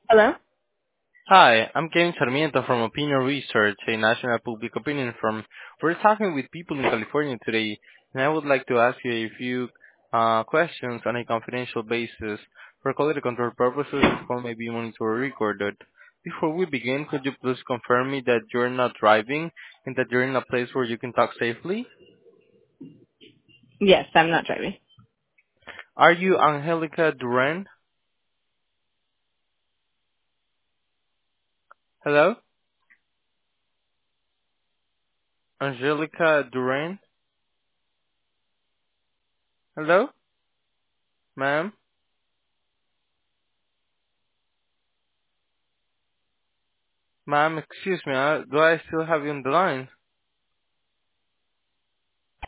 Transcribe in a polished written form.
Hello? Hi, I'm Kevin Sarmiento from Opinion Research, a national public opinion firm. We're talking with people in California today, and I would like to ask you a few questions on a confidential basis. For quality control purposes, this call may be monitored or recorded. Before we begin, could you please confirm me that you're not driving and that you're in a place where you can talk safely? Yes, I'm not driving. Are you Angelica Duran? Hello? Angelica Duran? Hello? Ma'am? Ma'am, excuse me, do I still have you on the line?